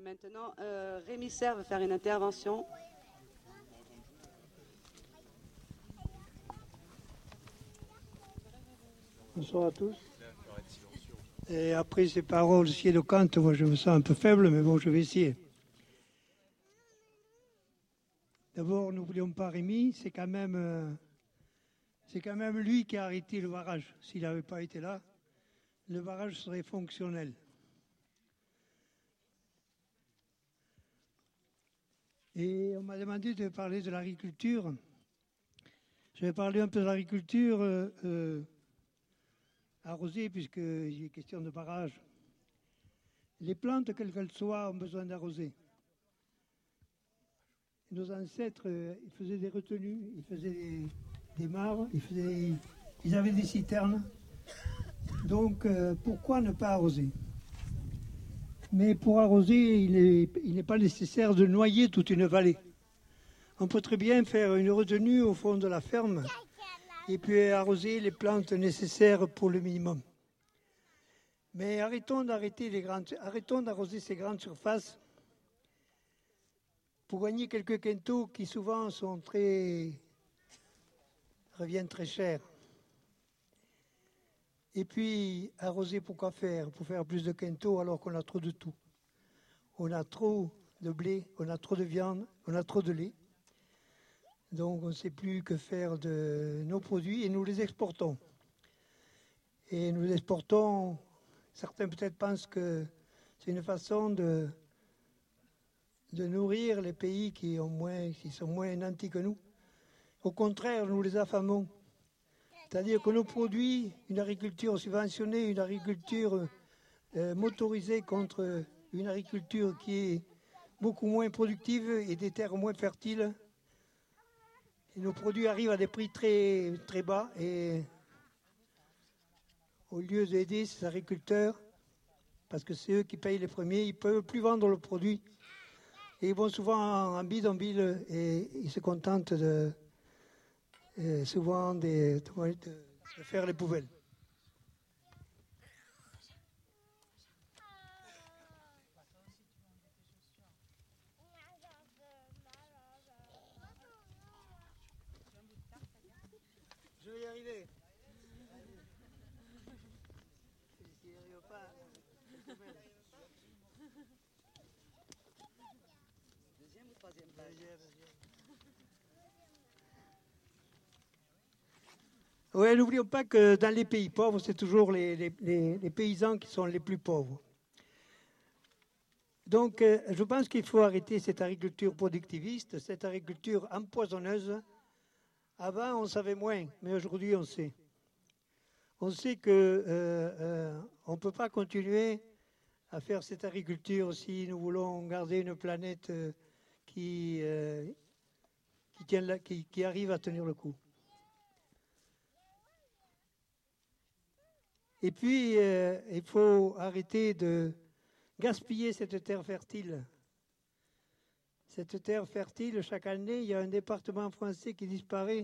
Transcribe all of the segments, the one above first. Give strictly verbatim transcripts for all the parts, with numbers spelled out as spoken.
maintenant, euh, Rémi Serre veut faire une intervention. Bonsoir à tous. Et après ces paroles si éloquentes, moi je me sens un peu faible, mais bon, je vais essayer. D'abord, n'oublions pas Rémi, c'est quand même, euh, c'est quand même lui qui a arrêté le barrage. S'il n'avait pas été là, le barrage serait fonctionnel. Et on m'a demandé de parler de l'agriculture. Je vais parler un peu de l'agriculture euh, euh, arrosée, puisqu'il est question de barrage. Les plantes, quelles qu'elles soient, ont besoin d'arroser. Nos ancêtres, euh, ils faisaient des retenues, ils faisaient des, des mares, ils, faisaient, ils avaient des citernes. Donc, euh, pourquoi ne pas arroser? Mais pour arroser, il n'est il pas nécessaire de noyer toute une vallée. On peut très bien faire une retenue au fond de la ferme et puis arroser les plantes nécessaires pour le minimum. Mais arrêtons d'arrêter les grandes, arrêtons d'arroser ces grandes surfaces pour gagner quelques quintaux qui souvent sont très, reviennent très chers. Et puis, arroser, pourquoi faire? Pour faire plus de quintaux alors qu'on a trop de tout. On a trop de blé, on a trop de viande, on a trop de lait. Donc, on ne sait plus que faire de nos produits et nous les exportons. Et nous les exportons, certains peut-être pensent que c'est une façon de, de nourrir les pays qui, ont moins, qui sont moins nantis que nous. Au contraire, nous les affamons. C'est-à-dire que nos produits, une agriculture subventionnée, une agriculture euh, motorisée contre une agriculture qui est beaucoup moins productive et des terres moins fertiles. Et nos produits arrivent à des prix très, très bas et au lieu d'aider ces agriculteurs, parce que c'est eux qui payent les premiers, ils ne peuvent plus vendre le produit. Et ils vont souvent en bidonville et ils se contentent de... Et souvent de, de, de faire les poubelles. Je vais y arriver. S'il n'y arrive pas, Deuxième ou troisième page? Oui, n'oublions pas que dans les pays pauvres, c'est toujours les, les, les, les paysans qui sont les plus pauvres. Donc, euh, je pense qu'il faut arrêter cette agriculture productiviste, cette agriculture empoisonneuse. Avant, on savait moins, mais aujourd'hui, on sait. On sait qu'on euh, euh, ne peut pas continuer à faire cette agriculture si nous voulons garder une planète euh, qui, euh, qui, tient la, qui, qui arrive à tenir le coup. Et puis, euh, il faut arrêter de gaspiller cette terre fertile. Cette terre fertile, chaque année, il y a un département français qui disparaît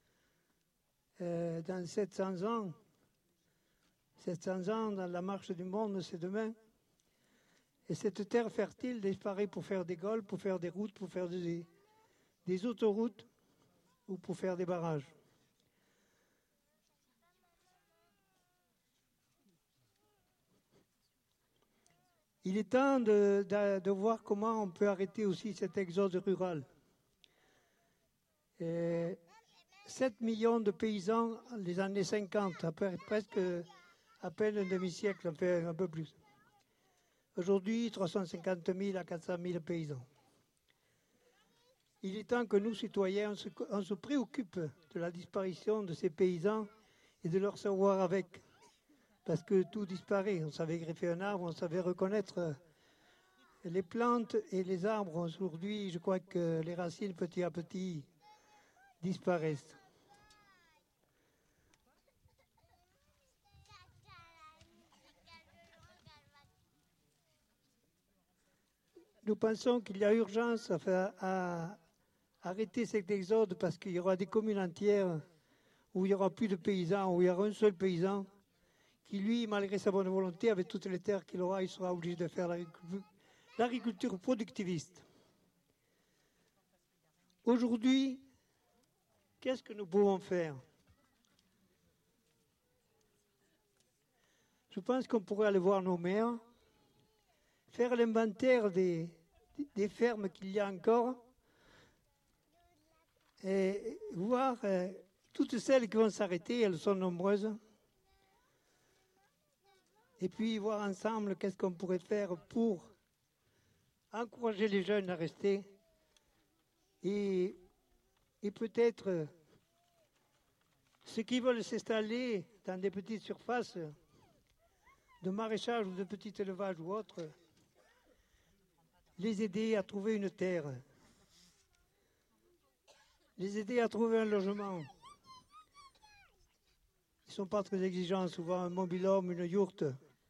euh, dans sept cents ans. sept cents ans, dans la marche du monde, c'est demain. Et cette terre fertile disparaît pour faire des golfs, pour faire des routes, pour faire des, des autoroutes ou pour faire des barrages. Il est temps de, de, de voir comment on peut arrêter aussi cet exode rural. Et sept millions de paysans, les années cinquante, après, presque à peine un demi-siècle, un peu, un peu plus. Aujourd'hui, trois cent cinquante mille à quatre cent mille paysans. Il est temps que nous, citoyens, on se, on se préoccupe de la disparition de ces paysans et de leur savoir avec. Parce que tout disparaît. On savait greffer un arbre, on savait reconnaître les plantes et les arbres. Aujourd'hui, je crois que les racines, petit à petit, disparaissent. Nous pensons qu'il y a urgence à, à arrêter cet exode parce qu'il y aura des communes entières où il n'y aura plus de paysans, où il y aura un seul paysan qui, lui, malgré sa bonne volonté, avec toutes les terres qu'il aura, il sera obligé de faire l'agriculture productiviste. Aujourd'hui, qu'est-ce que nous pouvons faire? Je pense qu'on pourrait aller voir nos maires, faire l'inventaire des, des fermes qu'il y a encore et voir euh, toutes celles qui vont s'arrêter, elles sont nombreuses. Et puis voir ensemble qu'est-ce qu'on pourrait faire pour encourager les jeunes à rester et, et peut-être euh, ceux qui veulent s'installer dans des petites surfaces de maraîchage ou de petit élevage ou autre, les aider à trouver une terre, les aider à trouver un logement. Ils ne sont pas très exigeants, souvent un mobil-home, une yourte.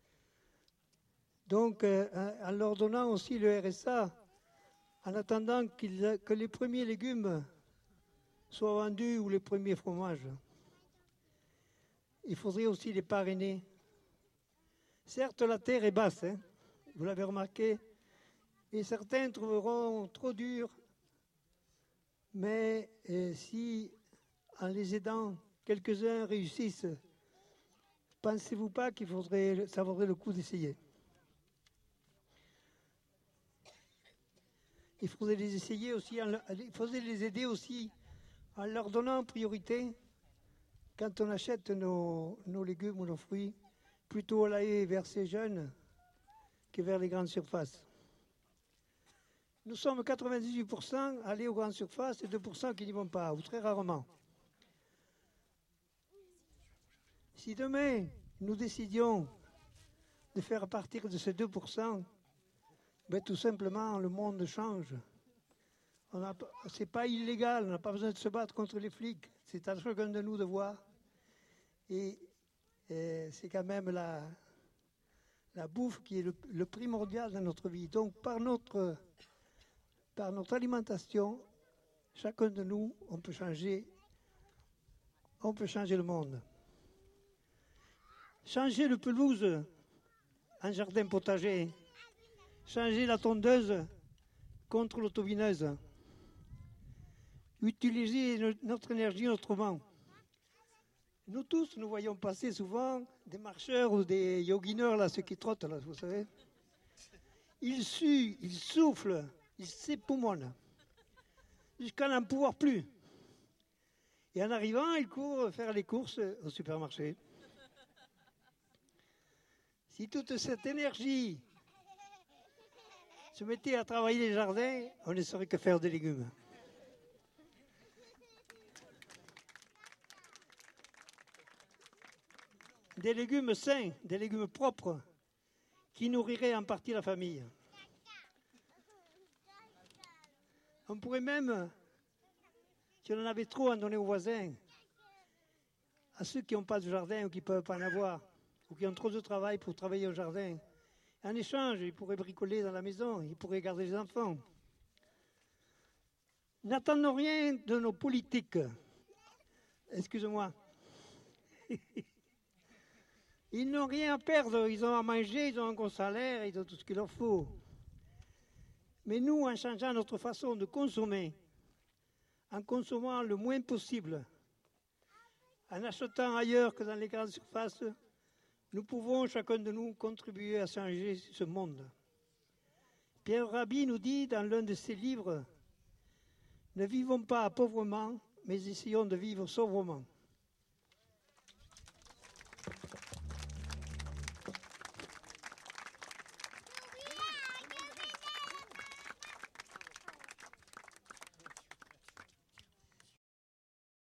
Donc, euh, en leur donnant aussi le R S A, en attendant qu'il, que les premiers légumes soient vendus ou les premiers fromages, il faudrait aussi les parrainer. Certes, la terre est basse, hein, vous l'avez remarqué, et certains trouveront trop dur, mais euh, si, en les aidant, quelques-uns réussissent, pensez-vous pas qu'il faudrait, ça vaudrait le coup d'essayer? Il faudrait les essayer aussi, en, il faudrait les aider aussi en leur donnant en priorité, quand on achète nos, nos légumes ou nos fruits, plutôt aller vers ces jeunes que vers les grandes surfaces. Nous sommes quatre-vingt-dix-huit pour cent allés aux grandes surfaces et deux pour cent qui n'y vont pas, ou très rarement. Si demain, nous décidions de faire partir de ces deux pour cent, ben, tout simplement, le monde change. Ce n'est pas illégal, on n'a pas besoin de se battre contre les flics. C'est à chacun de nous de voir. Et, et c'est quand même la, la bouffe qui est le, le primordial dans notre vie. Donc, par notre, par notre alimentation, chacun de nous, on peut changer, on peut changer le monde. Changer le pelouse en jardin potager. Changer la tondeuse contre l'autobineuse. Utiliser notre énergie autrement. Nous tous, nous voyons passer souvent des marcheurs ou des yogineurs, là, ceux qui trottent, là, vous savez. Ils suent, ils soufflent, ils s'époumonnent, jusqu'à n'en pouvoir plus. Et en arrivant, ils courent faire les courses au supermarché. Si toute cette énergie se mettait à travailler les jardins, on ne saurait que faire des légumes. Des légumes sains, des légumes propres, qui nourriraient en partie la famille. On pourrait même, si on en avait trop, en donner aux voisins, à ceux qui n'ont pas de jardin ou qui ne peuvent pas en avoir, ou qui ont trop de travail pour travailler au jardin. En échange, ils pourraient bricoler dans la maison, ils pourraient garder les enfants. N'attendons rien de nos politiques. Excusez-moi. Ils n'ont rien à perdre, ils ont à manger, ils ont un gros salaire, ils ont tout ce qu'il leur faut. Mais nous, en changeant notre façon de consommer, en consommant le moins possible, en achetant ailleurs que dans les grandes surfaces, nous pouvons, chacun de nous, contribuer à changer ce monde. Pierre Rabhi nous dit dans l'un de ses livres, « Ne vivons pas pauvrement, mais essayons de vivre sobrement. »